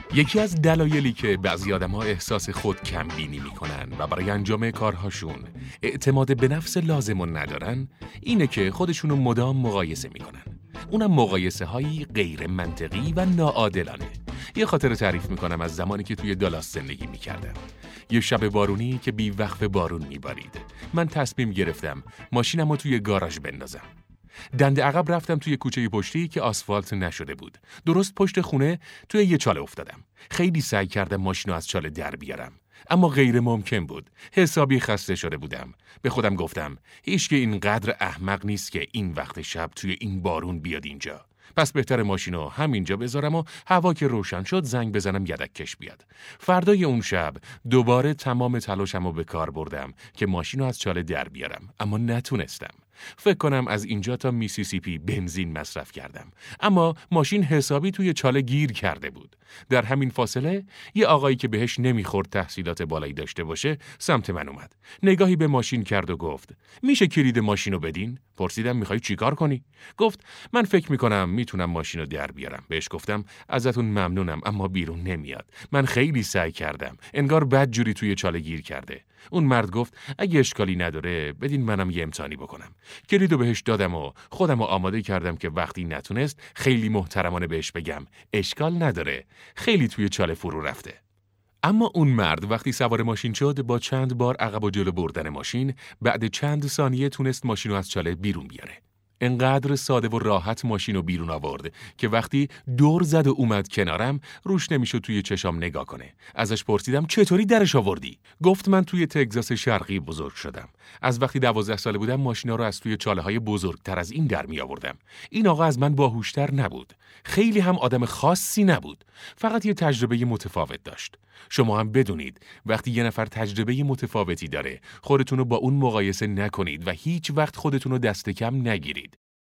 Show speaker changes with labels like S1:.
S1: یکی از دلایلی که بعضی آدم‌ها احساس خود کمبینی می‌کنن و برای انجام کارهاشون اعتماد به نفس لازم ندارن، اینه که خودشونو مدام مقایسه می‌کنن. اونم مقایسه‌هایی غیر منطقی و ناعادلانه. یه خاطره تعریف می‌کنم از زمانی که توی دالاس زندگی می‌کردم. یه شب بارونی که بی‌وقفه بارون می‌بارید. من تصمیم گرفتم ماشینمو توی گاراژ بندازم. دنده عقب رفتم توی کوچه پشتی که آسفالت نشده بود. درست پشت خونه توی یه چاله افتادم. خیلی سعی کردم ماشینو از چاله در بیارم، اما غیر ممکن بود. حسابی خسته شده بودم. به خودم گفتم هیچ که اینقدر احمق نیست که این وقت شب توی این بارون بیاد اینجا. پس بهتر ماشینو همینجا بذارم و هوا که روشن شد زنگ بزنم یدک کش بیاد. فردای اون شب دوباره تمام تلاشمو به کار بردم که ماشینو از چاله در بیارم، اما نتونستم. فکر کنم از اینجا تا میسیسیپی بنزین مصرف کردم، اما ماشین حسابی توی چاله گیر کرده بود. در همین فاصله یه آقایی که بهش نمیخورد تحصیلات بالایی داشته باشه سمت من اومد. نگاهی به ماشین کرد و گفت میشه کلید ماشینو بدین؟ پرسیدم میخوای چیکار کنی؟ گفت من فکر میکنم میتونم ماشینو در بیارم. بهش گفتم ازتون ممنونم اما بیرون نمیاد. من خیلی سعی کردم. انگار بد جوری توی چاله گیر کرده. اون مرد گفت اگه اشکالی نداره بدین منم یه امتحانی بکنم. کلیدو بهش دادم و خودمو آماده کردم که وقتی نتونست خیلی محترمانه بهش بگم اشکال نداره، خیلی توی چاله فرو رفته. اما اون مرد وقتی سوار ماشین شد با چند بار عقب و جلو بردن ماشین بعد چند ثانیه تونست ماشینو از چاله بیرون بیاره. انقدر ساده و راحت ماشینو بیرون آورد که وقتی دور زد و اومد کنارم روش نمیشد توی چشام نگاه کنه. ازش پرسیدم چطوری درش آوردی؟ گفت من توی تگزاس شرقی بزرگ شدم. از وقتی 12 ساله بودم ماشینا رو از توی چاله‌های بزرگتر از این در می آوردم. این آقا از من باهوشتر نبود. خیلی هم آدم خاصی نبود. فقط یه تجربه متفاوت داشت. شما هم بدونید وقتی یه نفر تجربه متفاوتی داره خودتون رو با اون مقایسه نکنید و هیچ وقت خودتون رو دست کم نگیرید.